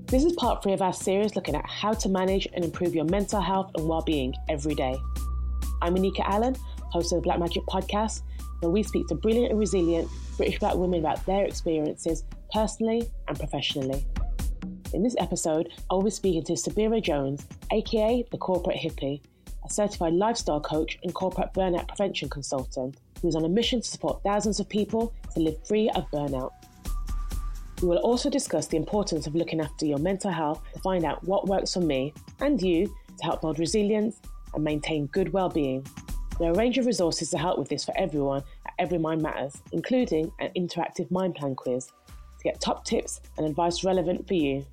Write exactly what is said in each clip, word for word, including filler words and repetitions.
This is part three of our series looking at how to manage and improve your mental health and well-being every day. I'm Anika Allen, host of the Black Magic Podcast, where we speak to brilliant and resilient British Black women about their experiences personally and professionally. In this episode, I will be speaking to Sabira Jones, aka the Corporate Hippie, a certified lifestyle coach and corporate burnout prevention consultant who is on a mission to support thousands of people to live free of burnout. We will also discuss the importance of looking after your mental health to find out what works for me and you to help build resilience and maintain good well-being. There are a range of resources to help with this for everyone at Every Mind Matters, including an interactive mind plan quiz to get top tips and advice relevant for you.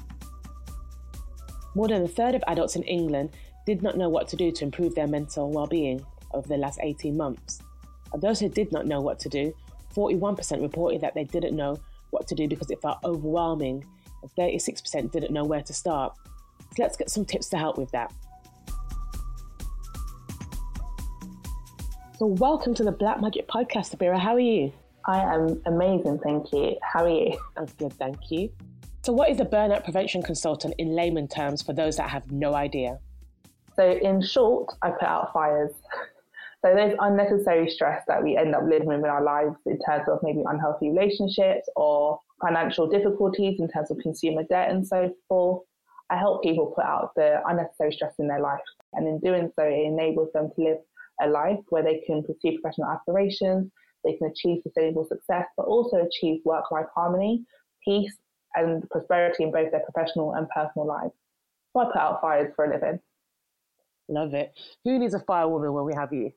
More than a third of adults in England did not know what to do to improve their mental well-being over the last eighteen months. Of those who did not know what to do, forty-one percent reported that they didn't know what to do because it felt overwhelming, and thirty-six percent didn't know where to start. So let's get some tips to help with that. So welcome to the Black Magic Podcast, Sabira. How are you? I am amazing, thank you. How are you? I'm good, thank you. So what is a burnout prevention consultant in layman terms for those that have no idea? So in short, I put out fires. So there's unnecessary stress that we end up living with in our lives in terms of maybe unhealthy relationships or financial difficulties in terms of consumer debt and so forth. I help people put out the unnecessary stress in their life. And in doing so, it enables them to live a life where they can pursue professional aspirations, they can achieve sustainable success, but also achieve work-life harmony, peace, and prosperity in both their professional and personal lives. So I put out fires for a living. Love it. Who needs a firewoman when we have you?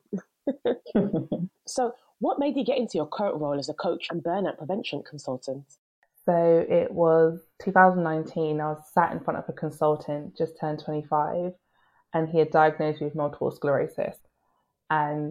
So what made you get into your current role as a coach and burnout prevention consultant? So it was two thousand nineteen. I was sat in front of a consultant, just turned twenty-five, and he had diagnosed me with multiple sclerosis. And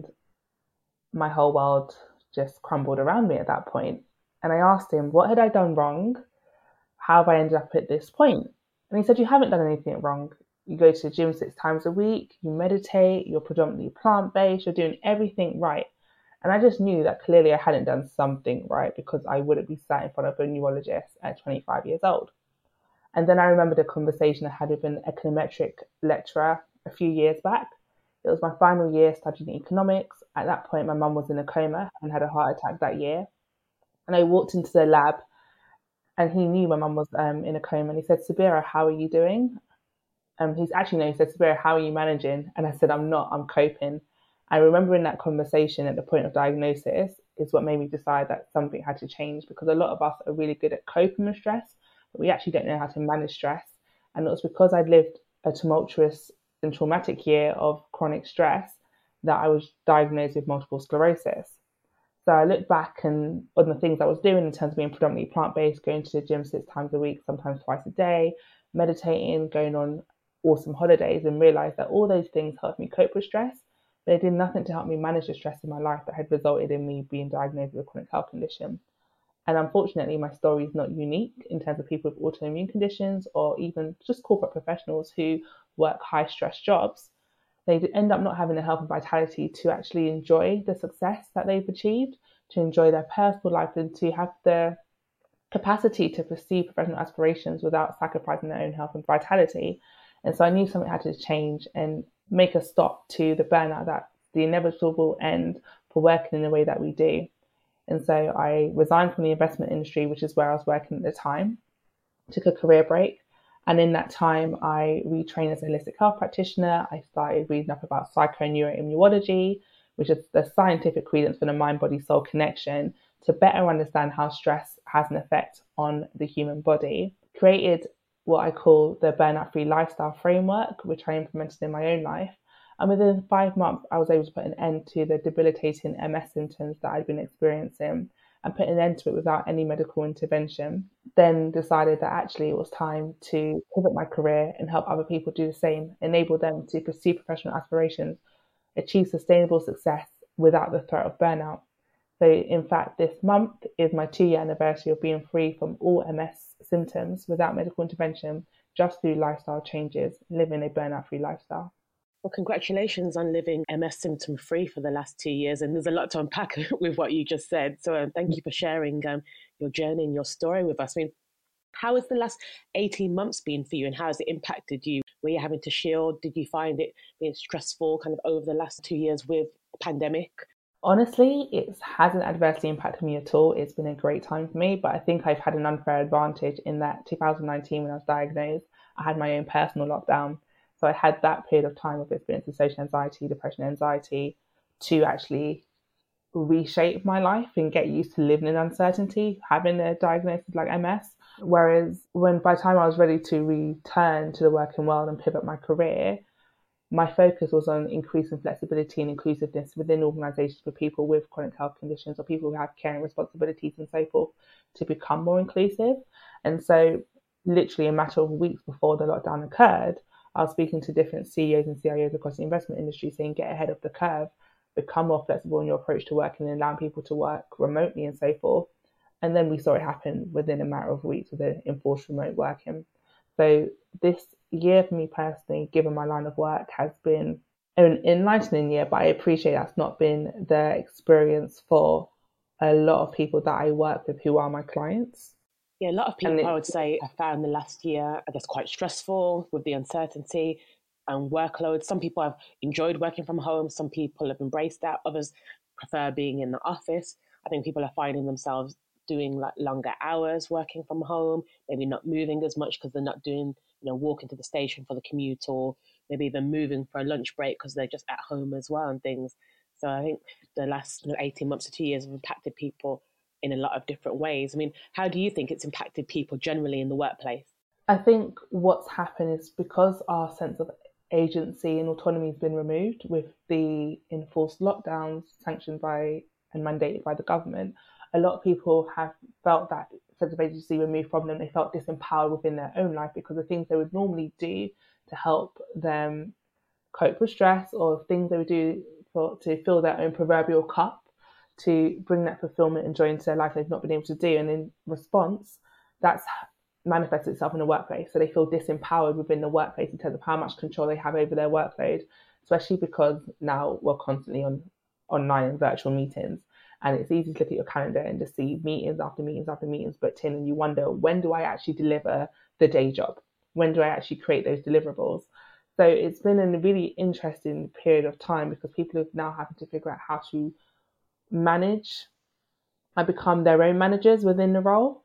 my whole world just crumbled around me at that point. And I asked him, what had I done wrong? How have I ended up at this point? And he said, you haven't done anything wrong. You go to the gym six times a week, you meditate, you're predominantly plant-based, you're doing everything right. And I just knew that clearly I hadn't done something right because I wouldn't be sat in front of a neurologist at twenty-five years old. And then I remembered a conversation I had with an econometric lecturer a few years back. It was my final year studying economics. At that point, my mum was in a coma and had a heart attack that year. And I walked into the lab and he knew my mum was um, in a coma. And he said, Sabira, how are you doing? Um, he's actually, no, he said, Sabira, how are you managing? And I said, I'm not, I'm coping. I remember in that conversation at the point of diagnosis is what made me decide that something had to change, because a lot of us are really good at coping with stress, but we actually don't know how to manage stress. And it was because I'd lived a tumultuous and traumatic year of chronic stress that I was diagnosed with multiple sclerosis. So I looked back and on the things I was doing in terms of being predominantly plant-based, going to the gym six times a week, sometimes twice a day, meditating, going on awesome holidays, and realised that all those things helped me cope with stress. They did nothing to help me manage the stress in my life that had resulted in me being diagnosed with a chronic health condition. And unfortunately, my story is not unique in terms of people with autoimmune conditions or even just corporate professionals who work high stress jobs. They end up not having the health and vitality to actually enjoy the success that they've achieved, to enjoy their personal life, and to have the capacity to pursue professional aspirations without sacrificing their own health and vitality. And so I knew something had to change and make a stop to the burnout, that's the inevitable end for working in the way that we do. And so I resigned from the investment industry, which is where I was working at the time, took a career break. And in that time, I retrained as a holistic health practitioner. I started reading up about psychoneuroimmunology, which is the scientific credence for the mind-body-soul connection, to better understand how stress has an effect on the human body. Created what I call the burnout-free lifestyle framework, which I implemented in my own life. And within five months, I was able to put an end to the debilitating M S symptoms that I'd been experiencing and put an end to it without any medical intervention. Then decided that actually it was time to pivot my career and help other people do the same, enable them to pursue professional aspirations, achieve sustainable success without the threat of burnout. So in fact, this month is my two-year anniversary of being free from all M S symptoms without medical intervention, just through lifestyle changes, living a burnout-free lifestyle. Well, congratulations on living M S symptom-free for the last two years. And there's a lot to unpack with what you just said. So uh, thank you for sharing um, your journey and your story with us. I mean, How has the last eighteen months been for you, and how has it impacted you? Were you having to shield? Did you find it being stressful kind of over the last two years with the pandemic? Honestly, it hasn't adversely impacted me at all. It's been a great time for me, but I think I've had an unfair advantage in that two thousand nineteen, when I was diagnosed, I had my own personal lockdown. So I had that period of time of experiencing social anxiety, depression, anxiety to actually reshape my life and get used to living in uncertainty, having a diagnosis like M S. Whereas when by the time I was ready to return to the working world and pivot my career, my focus was on increasing flexibility and inclusiveness within organisations for people with chronic health conditions or people who have caring responsibilities and so forth to become more inclusive. And so literally a matter of weeks before the lockdown occurred, I was speaking to different C E Os and C I Os across the investment industry saying, get ahead of the curve, become more flexible in your approach to working and allowing people to work remotely and so forth. And then we saw it happen within a matter of weeks with the enforced remote working. So this year for me personally, given my line of work, has been an enlightening year, but I appreciate that's not been the experience for a lot of people that I work with who are my clients. Yeah, a lot of people, I would say, I found the last year, I guess, quite stressful with the uncertainty and workload. Some people have enjoyed working from home. Some people have embraced that. Others prefer being in the office. I think people are finding themselves doing like longer hours working from home, maybe not moving as much because they're not doing, you know, walking to the station for the commute, or maybe even moving for a lunch break because they're just at home as well and things. So I think the last, you know, eighteen months to two years have impacted people in a lot of different ways. I mean, how do you think it's impacted people generally in the workplace? I think what's happened is because our sense of agency and autonomy has been removed with the enforced lockdowns sanctioned by and mandated by the government, a lot of people have felt that sense of agency removed from them. They felt disempowered within their own life because the things they would normally do to help them cope with stress, or things they would do for, to fill their own proverbial cup, to bring that fulfillment and joy into their life, they've not been able to do. And in response, that's manifests itself in the workplace. So they feel disempowered within the workplace in terms of how much control they have over their workload, especially because now we're constantly on online and virtual meetings. And it's easy to look at your calendar and just see meetings after meetings after meetings booked in. And you wonder, when do I actually deliver the day job? When do I actually create those deliverables? So it's been a really interesting period of time because people have now having to figure out how to manage and become their own managers within the role.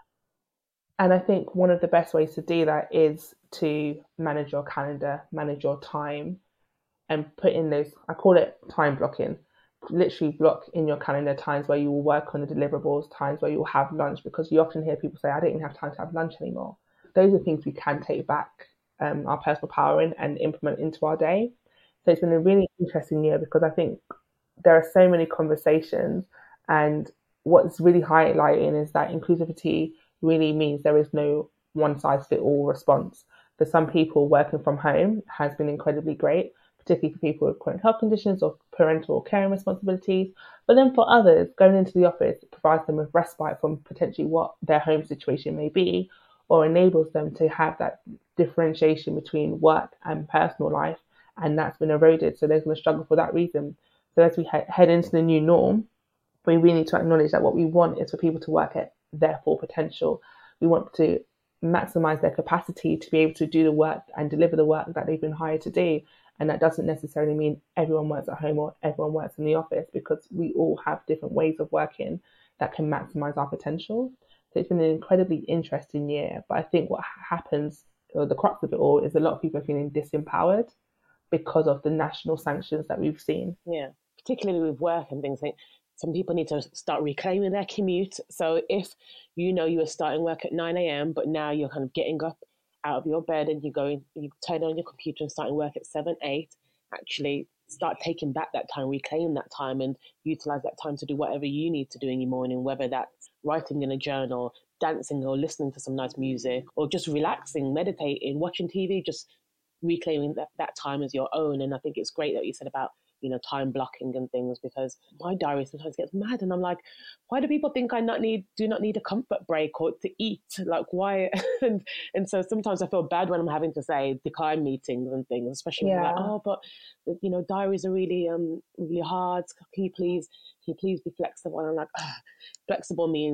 And I think one of the best ways to do that is to manage your calendar, manage your time, and put in those, I call it time blocking. Literally block in your calendar times where you will work on the deliverables, times where you will have lunch, because you often hear people say, I don't even have time to have lunch anymore. Those are things we can take back um, our personal power in and implement into our day. So it's been a really interesting year because I think there are so many conversations, and what's really highlighting is that inclusivity really means there is no one size fit all response. For some people, working from home has been incredibly great, particularly for people with chronic health conditions or parental or caring responsibilities. But then for others, going into the office provides them with respite from potentially what their home situation may be, or enables them to have that differentiation between work and personal life. And that's been eroded. So they're going to struggle for that reason. So as we he- head into the new norm, we really need to acknowledge that what we want is for people to work at their full potential. We want to maximize their capacity to be able to do the work and deliver the work that they've been hired to do. And that doesn't necessarily mean everyone works at home or everyone works in the office, because we all have different ways of working that can maximize our potential. So it's been an incredibly interesting year. But I think what happens, or the crux of it all, is a lot of people are feeling disempowered because of the national sanctions that we've seen. Yeah, particularly with work and things. Like some people need to start reclaiming their commute. So if you know you were starting work at nine a.m., but now you're kind of getting up out of your bed and you're going, you turn on your computer and starting work at seven, eight, actually start taking back that time, reclaim that time, and utilize that time to do whatever you need to do in your morning, whether that's writing in a journal, dancing, or listening to some nice music, or just relaxing, meditating, watching T V, just reclaiming that, that time as your own. And I think it's great that you said about, you know, time blocking and things, because my diary sometimes gets mad and I'm like, why do people think I not need do not need a comfort break or to eat? Like, why? and and so sometimes I feel bad when I'm having to say decline meetings and things, especially when Yeah. I'm like, oh, but you know, diaries are really um really hard. Can you please can you please be flexible? And I'm like, oh, flexible means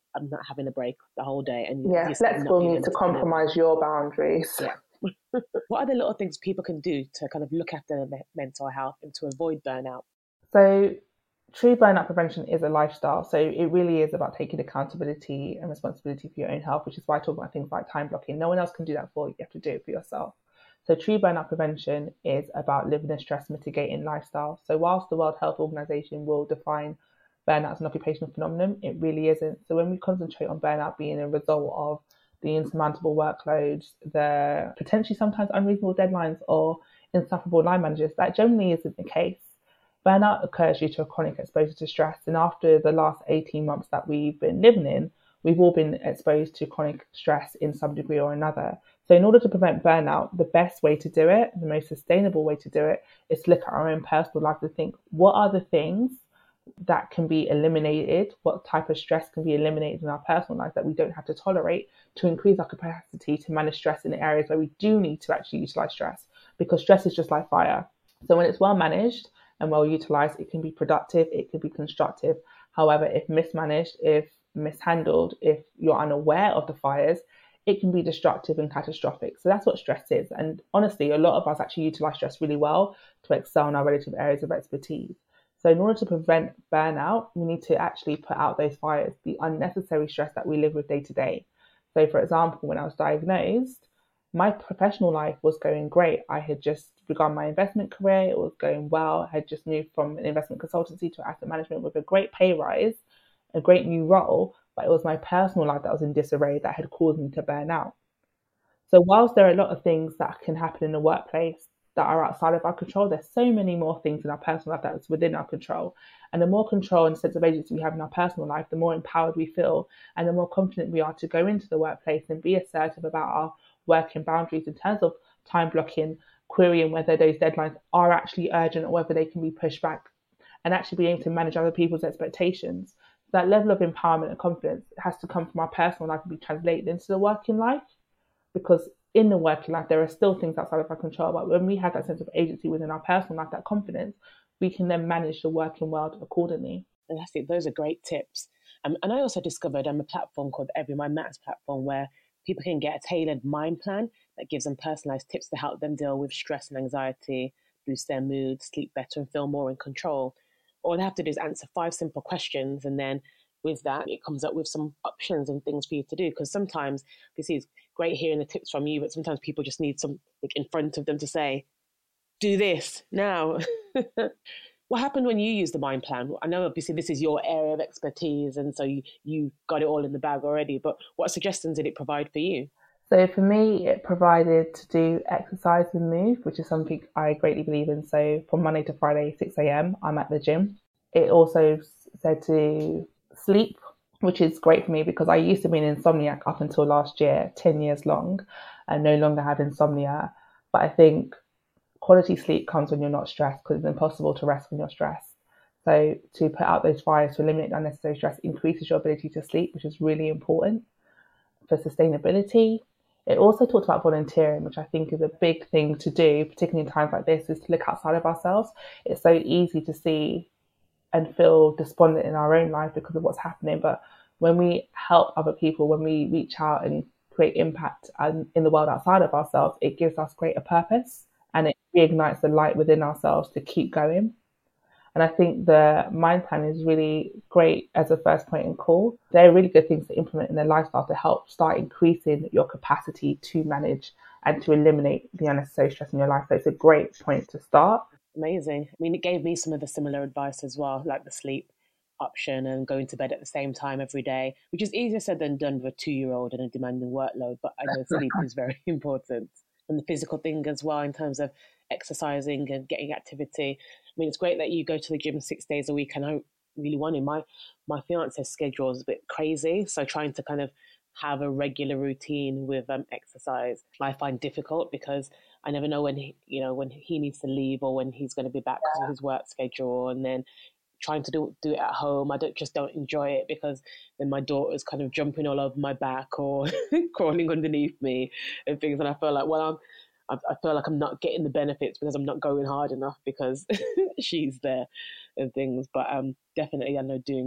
I'm not having a break the whole day. And Yeah, flexible means to compromise your boundaries. Yeah. What are the little things people can do to kind of look after their mental health and to avoid burnout? So true burnout prevention is a lifestyle. So it really is about taking accountability and responsibility for your own health, which is why I talk about things like time blocking. No one else can do that for you. You have to do it for yourself. So true burnout prevention is about living a stress mitigating lifestyle. So whilst the World Health Organization will define burnout as an occupational phenomenon, it really isn't. So when we concentrate on burnout being a result of the insurmountable workloads, the potentially sometimes unreasonable deadlines or insufferable line managers, that generally isn't the case. Burnout occurs due to a chronic exposure to stress, and after the last eighteen months that we've been living in, we've all been exposed to chronic stress in some degree or another. So in order to prevent burnout, the best way to do it, the most sustainable way to do it, is to look at our own personal life and think, what are the things that can be eliminated? What type of stress can be eliminated in our personal life that we don't have to tolerate to increase our capacity to manage stress in the areas where we do need to actually utilize stress? Because stress is just like fire. So when it's well managed and well utilized, it can be productive, it can be constructive. However, if mismanaged, if mishandled, if you're unaware of the fires, it can be destructive and catastrophic. So that's what stress is. And honestly, a lot of us actually utilize stress really well to excel in our relative areas of expertise. So in order to prevent burnout, we need to actually put out those fires, the unnecessary stress that we live with day to day. So for example, when I was diagnosed, my professional life was going great. I had just begun my investment career. It was going well. I had just moved from an investment consultancy to asset management with a great pay rise, a great new role, but it was my personal life that was in disarray that had caused me to burn out. So whilst there are a lot of things that can happen in the workplace that are outside of our control, there's so many more things in our personal life that's within our control. And the more control and sense of agency we have in our personal life, the more empowered we feel and the more confident we are to go into the workplace and be assertive about our working boundaries in terms of time blocking, querying whether those deadlines are actually urgent or whether they can be pushed back, and actually being able to manage other people's expectations. That level of empowerment and confidence has to come from our personal life and be translated into the working life, because in the working life, there are still things outside of our control. But when we have that sense of agency within our personal life, that confidence, we can then manage the working world accordingly. Fantastic. Those are great tips. Um, and I also discovered um, a platform called Every Mind Matters platform where people can get a tailored mind plan that gives them personalized tips to help them deal with stress and anxiety, boost their mood, sleep better, and feel more in control. All they have to do is answer five simple questions, and then with that, it comes up with some options and things for you to do. Because sometimes, obviously, it's great hearing the tips from you, but sometimes people just need something in front of them to say, do this now. What happened when you used the mind plan? I know obviously this is your area of expertise, and so you, you got it all in the bag already, but what suggestions did it provide for you? So for me, it provided to do exercise and move, which is something I greatly believe in. So from Monday to Friday, six a.m, I'm at the gym. It also said to sleep, which is great for me because I used to be an insomniac up until last year, ten years long, and no longer have insomnia. But I think quality sleep comes when you're not stressed, because it's impossible to rest when you're stressed. So to put out those fires to eliminate unnecessary stress increases your ability to sleep, which is really important for sustainability. It also talked about volunteering, which I think is a big thing to do, particularly in times like this, is to look outside of ourselves. It's so easy to see and feel despondent in our own life because of what's happening. But when we help other people, when we reach out and create impact in the world outside of ourselves, it gives us greater purpose and it reignites the light within ourselves to keep going. And I think the mind plan is really great as a first point and call. They're really good things to implement in their lifestyle to help start increasing your capacity to manage and to eliminate the unnecessary stress in your life. So it's a great point to start. Amazing. I mean, it gave me some of the similar advice as well, like the sleep option and going to bed at the same time every day, which is easier said than done with a two-year-old and a demanding workload. But I know sleep is very important. And the physical thing as well, in terms of exercising and getting activity. I mean, it's great that you go to the gym six days a week. And I really want to. My, my fiance's schedule is a bit crazy. So trying to kind of have a regular routine with um, exercise, I find difficult because I never know when he, you know, when he needs to leave or when he's going to be back because of his work schedule. And then trying to do do it at home, I don't just don't enjoy it because then my daughter's kind of jumping all over my back or crawling underneath me and things. And I feel like, well, I'm I feel like I'm not getting the benefits because I'm not going hard enough because she's there and things. But um, definitely, I know doing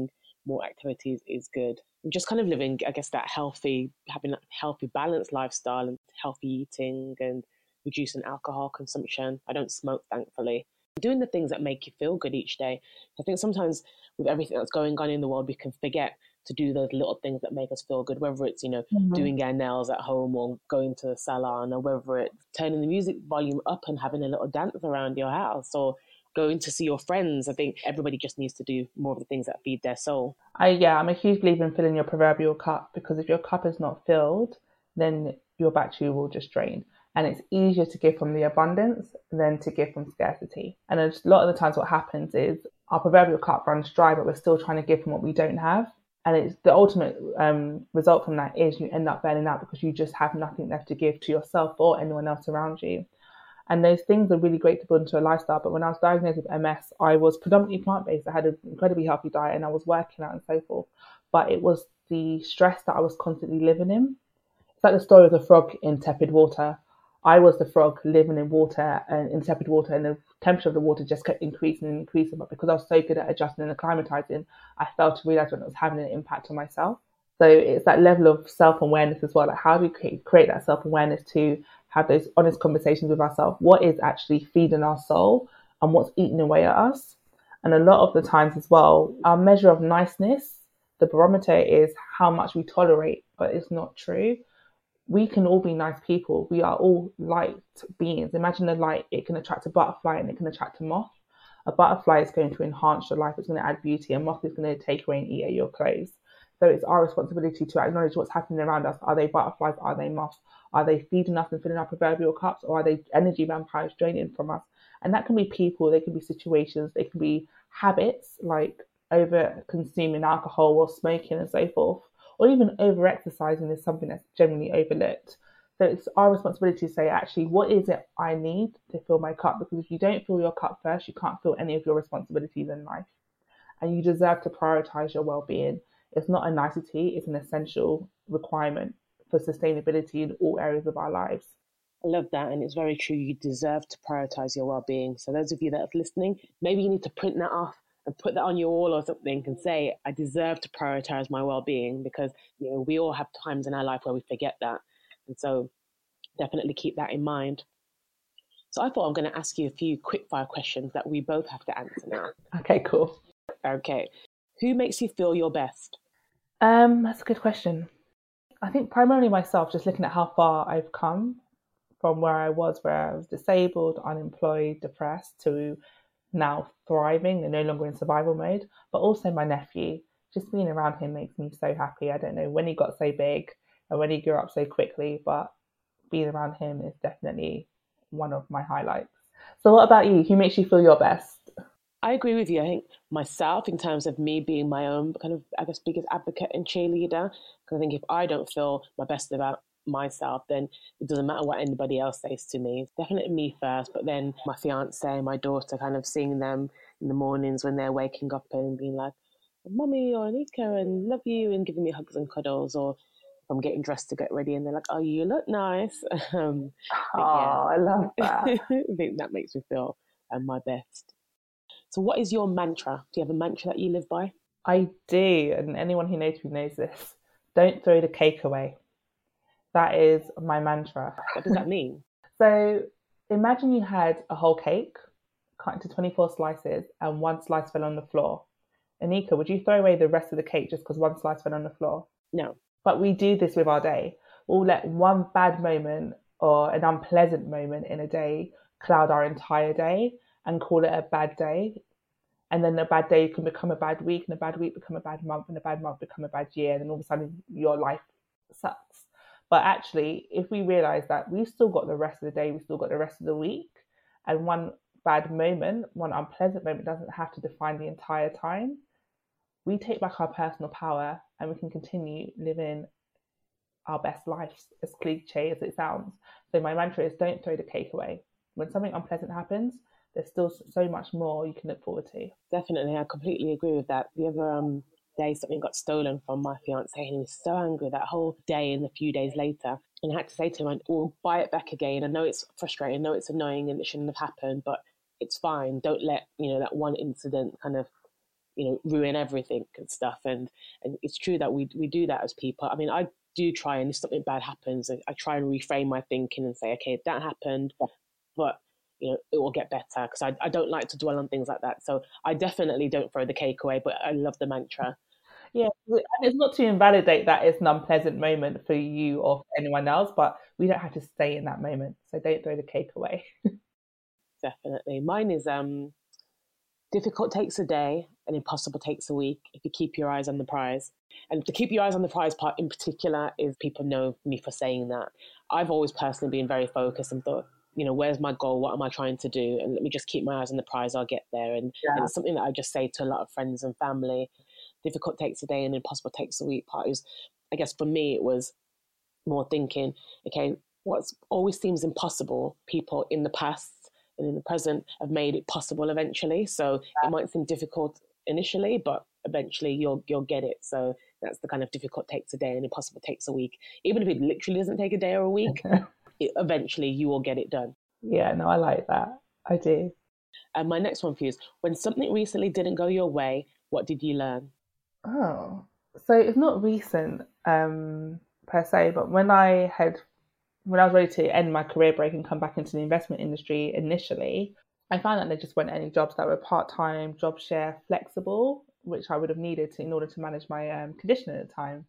more activities is good. And just kind of living, I guess, that healthy, having a healthy, balanced lifestyle and healthy eating and reducing alcohol consumption. I don't smoke, thankfully. Doing the things that make you feel good each day. I think sometimes with everything that's going on in the world, we can forget to do those little things that make us feel good, whether it's, you know, mm-hmm. doing our nails at home or going to the salon, or whether it's turning the music volume up and having a little dance around your house, or going to see your friends. I think everybody just needs to do more of the things that feed their soul. I, yeah, I'm a huge believer in filling your proverbial cup, because if your cup is not filled, then your battery will just drain. And it's easier to give from the abundance than to give from scarcity. And a lot of the times what happens is our proverbial cup runs dry, but we're still trying to give from what we don't have. And it's the ultimate um, result from that is you end up burning out because you just have nothing left to give to yourself or anyone else around you. And those things are really great to build into a lifestyle. But when I was diagnosed with M S, I was predominantly plant-based. I had an incredibly healthy diet and I was working out and so forth. But it was the stress that I was constantly living in. It's like the story of the frog in tepid water. I was the frog living in water and in tepid water, and the temperature of the water just kept increasing and increasing. But because I was so good at adjusting and acclimatizing, I failed to realize when it was having an impact on myself. So it's that level of self-awareness as well. Like, how do we create, create that self-awareness to have those honest conversations with ourselves? What is actually feeding our soul and what's eating away at us? And a lot of the times as well, our measure of niceness, the barometer is how much we tolerate, but it's not true. We can all be nice people. We are all light beings. Imagine a light, it can attract a butterfly and it can attract a moth. A butterfly is going to enhance your life. It's going to add beauty. A moth is going to take away and eat at your clothes. So it's our responsibility to acknowledge what's happening around us. Are they butterflies? Are they moths? Are they feeding us and filling our proverbial cups? Or are they energy vampires draining from us? And that can be people, they can be situations, they can be habits like over consuming alcohol or smoking and so forth. Or even over-exercising is something that's generally overlooked. So it's our responsibility to say, actually, what is it I need to fill my cup? Because if you don't fill your cup first, you can't fill any of your responsibilities in life. And you deserve to prioritize your well-being. It's not a nicety, it's an essential requirement for sustainability in all areas of our lives. I love that, and it's very true. You deserve to prioritize your well-being. So those of you that are listening, maybe you need to print that off and put that on your wall or something and say, I deserve to prioritize my well-being, because, you know, we all have times in our life where we forget that. And so definitely keep that in mind. So I thought I'm going to ask you a few quick fire questions that we both have to answer now. Okay, cool. Okay. Who makes you feel your best? Um, that's a good question. I think primarily myself, just looking at how far I've come from where I was, where I was disabled, unemployed, depressed, to now thriving and no longer in survival mode. But also my nephew, just being around him makes me so happy. I don't know when he got so big and when he grew up so quickly, but being around him is definitely one of my highlights. So what about you? Who makes you feel your best? I agree with you. I think myself, in terms of me being my own kind of, I guess, biggest advocate and cheerleader, because I think if I don't feel my best about myself, then it doesn't matter what anybody else says to me. It's definitely me first, but then my fiance, my daughter, kind of seeing them in the mornings when they're waking up and being like, Mommy or Anika, and love you, and giving me hugs and cuddles, or if I'm getting dressed to get ready and they're like, oh, you look nice. um, oh, yeah. I love that. I think that makes me feel um, my best. So what is your mantra? Do you have a mantra that you live by? I do, and anyone who knows me knows this. Don't throw the cake away. That is my mantra. What does that mean? So imagine you had a whole cake cut into twenty-four slices and one slice fell on the floor. Anika, would you throw away the rest of the cake just because one slice fell on the floor? No. But we do this with our day. We'll let one bad moment or an unpleasant moment in a day cloud our entire day and call it a bad day. And then a bad day can become a bad week, and a bad week become a bad month, and a bad month become a bad year. And then all of a sudden your life sucks. But actually, if we realize that we've still got the rest of the day, we've still got the rest of the week, and one bad moment, one unpleasant moment doesn't have to define the entire time, we take back our personal power and we can continue living our best lives, as cliche as it sounds. So my mantra is, don't throw the cake away. When something unpleasant happens, there's still so much more you can look forward to. Definitely, I completely agree with that. The other um, day, something got stolen from my fiance, and he was so angry that whole day and a few days later. And I had to say to him, we'll buy it back again. I know it's frustrating, I know it's annoying and it shouldn't have happened, but it's fine. Don't let, you know, that one incident kind of you know, ruin everything and stuff. And and it's true that we we do that as people. I mean, I do try, and if something bad happens, I, I try and reframe my thinking and say, okay, that happened, but you know, it will get better, because I, I don't like to dwell on things like that. So I definitely don't throw the cake away, but I love the mantra. Yeah, and it's not to invalidate that it's an unpleasant moment for you or for anyone else, but we don't have to stay in that moment. So don't throw the cake away. Definitely. Mine is um, difficult takes a day and impossible takes a week if you keep your eyes on the prize. And to keep your eyes on the prize part in particular is, people know me for saying that. I've always personally been very focused and thought, you know, where's my goal? What am I trying to do? And let me just keep my eyes on the prize. I'll get there. And, yeah. and it's something that I just say to a lot of friends and family. Difficult takes a day and impossible takes a week part is, I guess for me, it was more thinking, okay, what's always seems impossible, people in the past and in the present have made it possible eventually. So yeah. it might seem difficult initially, but eventually you'll you'll get it. So that's the kind of difficult takes a day and impossible takes a week. Even if it literally doesn't take a day or a week, it, eventually you will get it done. Yeah, no, I like that. I do. And my next one for you is, when something recently didn't go your way, what did you learn? Oh, so it's not recent um, per se, but when I had, when I was ready to end my career break and come back into the investment industry initially, I found that there just weren't any jobs that were part-time, job share, flexible, which I would have needed to, in order to manage my um, condition at the time.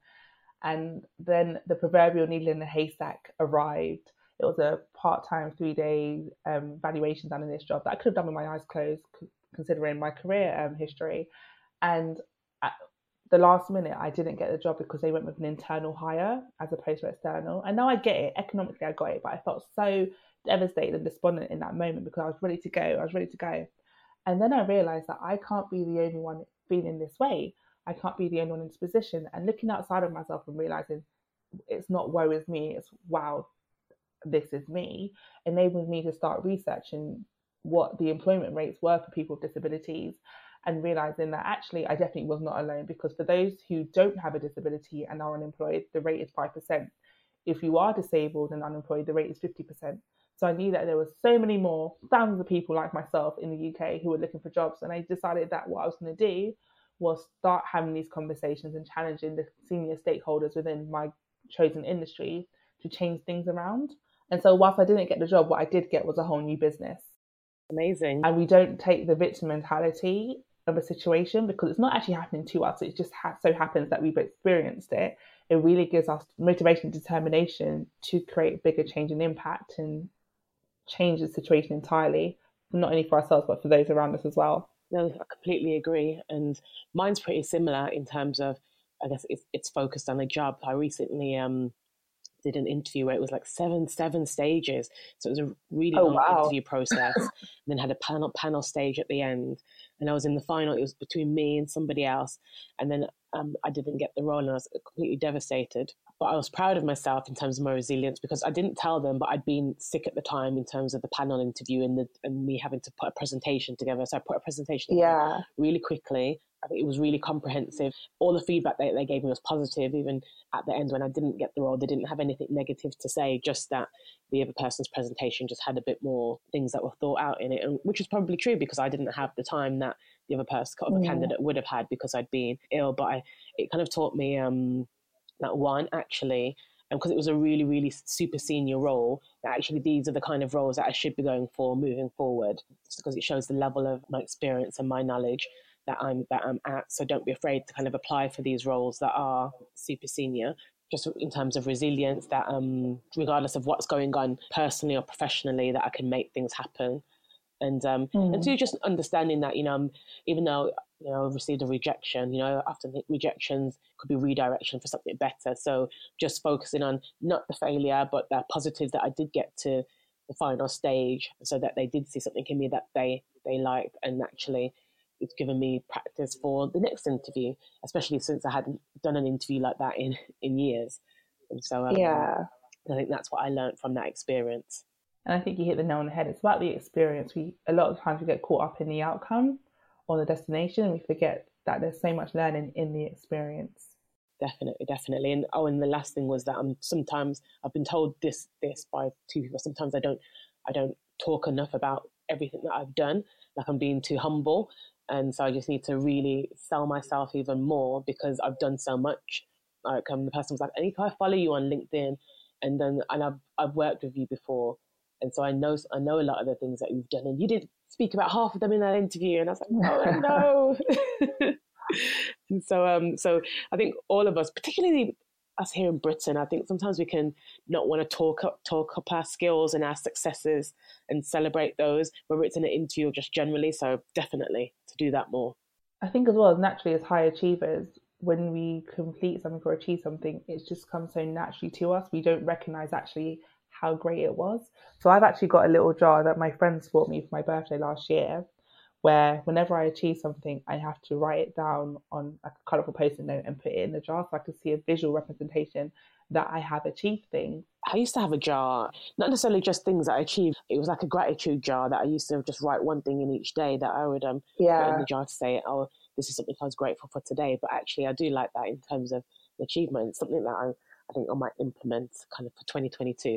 And then the proverbial needle in the haystack arrived. It was a part-time, three-day um, valuations analyst job that I could have done with my eyes closed, considering my career um, history. And at the last minute, I didn't get the job because they went with an internal hire as opposed to external. And now I get it. Economically, I got it. But I felt so devastated and despondent in that moment because I was ready to go. I was ready to go. And then I realised that I can't be the only one feeling this way. I can't be the only one in this position. And looking outside of myself and realising it's not woe is me, it's wow, this is me, enabled me to start researching what the employment rates were for people with disabilities, and realising that actually I definitely was not alone, because for those who don't have a disability and are unemployed, the rate is five percent. If you are disabled and unemployed, the rate is fifty percent. So I knew that there was so many more, thousands of people like myself in the U K who were looking for jobs. And I decided that what I was going to do was start having these conversations and challenging the senior stakeholders within my chosen industry to change things around. And so whilst I didn't get the job, what I did get was a whole new business. Amazing. And we don't take the victim mentality of a situation because it's not actually happening to us. It just ha- so happens that we've experienced it. It really gives us motivation and determination to create bigger change and impact and change the situation entirely, not only for ourselves, but for those around us as well. No, I completely agree. And mine's pretty similar in terms of, I guess it's, it's focused on a job. I recently um, did an interview where it was like seven, seven stages. So it was a really oh, long wow. interview process. And then had a panel panel stage at the end. And I was in the final. It was between me and somebody else. And then um, I didn't get the role, and I was completely devastated. But I was proud of myself in terms of my resilience, because I didn't tell them, but I'd been sick at the time in terms of the panel interview and the and me having to put a presentation together. So I put a presentation together yeah. really quickly. I think it was really comprehensive. All the feedback they, they gave me was positive. Even at the end when I didn't get the role, they didn't have anything negative to say, just that the other person's presentation just had a bit more things that were thought out in it, and which was probably true because I didn't have the time that the other person, other yeah. candidate would have had because I'd been ill. But I, it kind of taught me um, that one, actually, and because it was a really, really super senior role, that actually these are the kind of roles that I should be going for moving forward, just because it shows the level of my experience and my knowledge that I'm that I'm at. So don't be afraid to kind of apply for these roles that are super senior, just in terms of resilience, that um, regardless of what's going on personally or professionally, that I can make things happen. And um, mm. and two, just understanding that, you know, even though, you know, I've received a rejection, you know, often rejections could be redirection for something better. So just focusing on not the failure, but the positives that I did get to the final stage, so that they did see something in me that they, they liked, and actually it's given me practice for the next interview, especially since I hadn't done an interview like that in, in years. And so um, yeah, I think that's what I learned from that experience. And I think you hit the nail on the head. It's about the experience. We a lot of times we get caught up in the outcome or the destination, and we forget that there's so much learning in the experience. Definitely, definitely. And oh, and the last thing was that um, sometimes I've been told this this by two people. Sometimes I don't I don't talk enough about everything that I've done. Like I'm being too humble. And so I just need to really sell myself even more because I've done so much. Like um, the person was like, Anika, I follow you on LinkedIn, and then and I've I've worked with you before, and so I know I know a lot of the things that you've done, and you did speak about half of them in that interview, and I was like, oh no. And so um so I think all of us, particularly us here in Britain, I think sometimes we can not want to talk up talk up our skills and our successes and celebrate those, whether it's in an interview or just generally. So definitely to do that more. I think as well, naturally as high achievers, when we complete something or achieve something, it just comes so naturally to us. We don't recognize actually how great it was. So I've actually got a little jar that my friends bought me for my birthday last year, where whenever I achieve something, I have to write it down on a colourful post-it note and put it in the jar so I can see a visual representation that I have achieved things. I used to have a jar, not necessarily just things that I achieved. It was like a gratitude jar that I used to just write one thing in each day that I would um yeah. put in the jar to say, oh, this is something I was grateful for today. But actually, I do like that in terms of achievement. It's something that I, I think I might implement kind of for twenty twenty-two.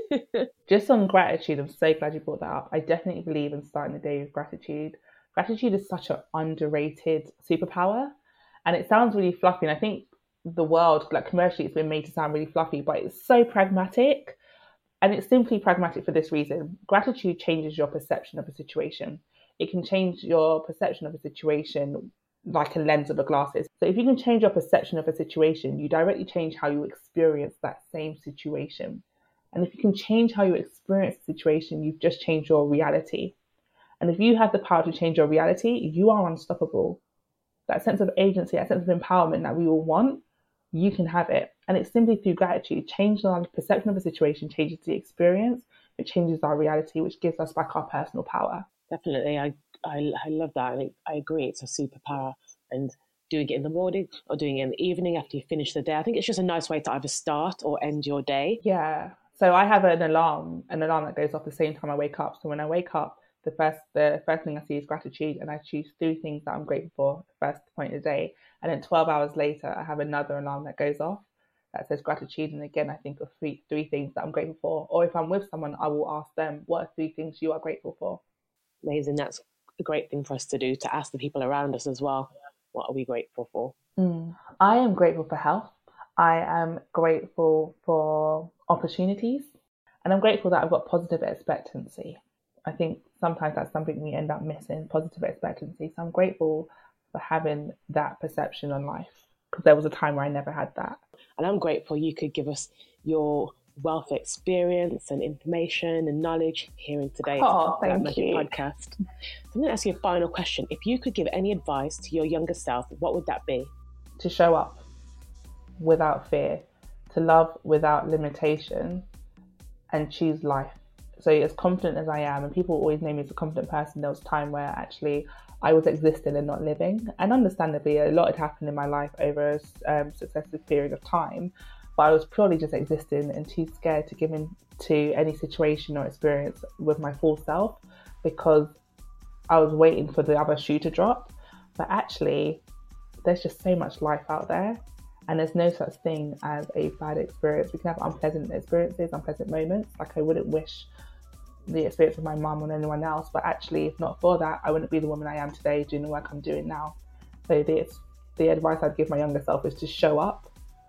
Just on gratitude, I'm so glad you brought that up. I definitely believe in starting the day with gratitude. Gratitude is such an underrated superpower, and it sounds really fluffy. And I think the world, like commercially, it's been made to sound really fluffy, but it's so pragmatic. And it's simply pragmatic for this reason. Gratitude changes your perception of a situation. It can change your perception of a situation like a lens of a glasses. So if you can change your perception of a situation, you directly change how you experience that same situation. And if you can change how you experience the situation, you've just changed your reality. And if you have the power to change your reality, you are unstoppable. That sense of agency, that sense of empowerment that we all want, you can have it. And it's simply through gratitude. Changing our perception of a situation changes the experience, it changes our reality, which gives us back our personal power. Definitely. I, I, I love that. I, I agree. It's a superpower. And doing it in the morning or doing it in the evening after you finish the day, I think it's just a nice way to either start or end your day. Yeah. So I have an alarm, an alarm that goes off the same time I wake up. So when I wake up, the first the first thing I see is gratitude, and I choose three things that I'm grateful for the first point of the day. And then twelve hours later, I have another alarm that goes off that says gratitude. And again, I think of three, three things that I'm grateful for. Or if I'm with someone, I will ask them, what are three things you are grateful for? Amazing. That's a great thing for us to do, to ask the people around us as well. What are we grateful for? Mm. I am grateful for health. I am grateful for opportunities. And I'm grateful that I've got positive expectancy. I think sometimes that's something we end up missing, positive expectancy. So I'm grateful for having that perception on life, because there was a time where I never had that. And I'm grateful you could give us your wealth of experience and information and knowledge here in today's oh, Black Magic podcast. So I'm going to ask you a final question. If you could give any advice to your younger self, what would that be? To show up without fear, to love without limitation, and choose life. So as confident as I am, and people always know me as a confident person, there was a time where actually I was existing and not living. And understandably, a lot had happened in my life over a um, successive period of time, but I was purely just existing and too scared to give in to any situation or experience with my full self, because I was waiting for the other shoe to drop. But actually, there's just so much life out there, and there's no such thing as a bad experience. We can have unpleasant experiences, unpleasant moments. Like, I wouldn't wish the experience of my mum on anyone else, but actually, if not for that, I wouldn't be the woman I am today doing the work I'm doing now. So the, the advice I'd give my younger self is to show up,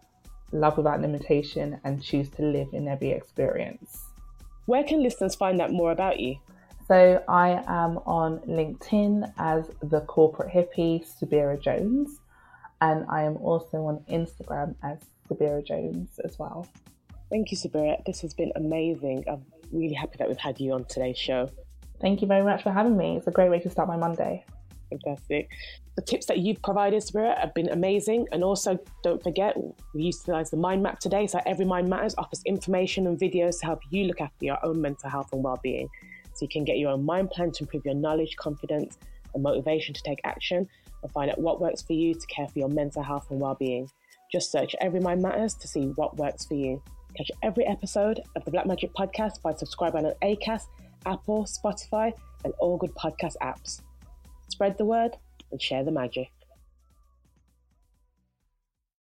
love without limitation, and choose to live in every experience. Where can listeners find out more about you? So I am on LinkedIn as the corporate hippie Subira Jones, and I am also on Instagram as Subira Jones as well. Thank you, Subira. This has been amazing. I'm really happy that we've had you on today's show. Thank you very much for having me. It's a great way to start my Monday. Fantastic. The tips that you've provided, Subira, have been amazing. And also, don't forget, we utilised the Mind Map today. So Every Mind Matters offers information and videos to help you look after your own mental health and well-being. So you can get your own mind plan to improve your knowledge, confidence, and motivation to take action, and find out what works for you to care for your mental health and well-being. Just search Every Mind Matters to see what works for you. Catch every episode of the Black Magic podcast by subscribing on Acast, Apple, Spotify, and all good podcast apps. Spread the word and share the magic.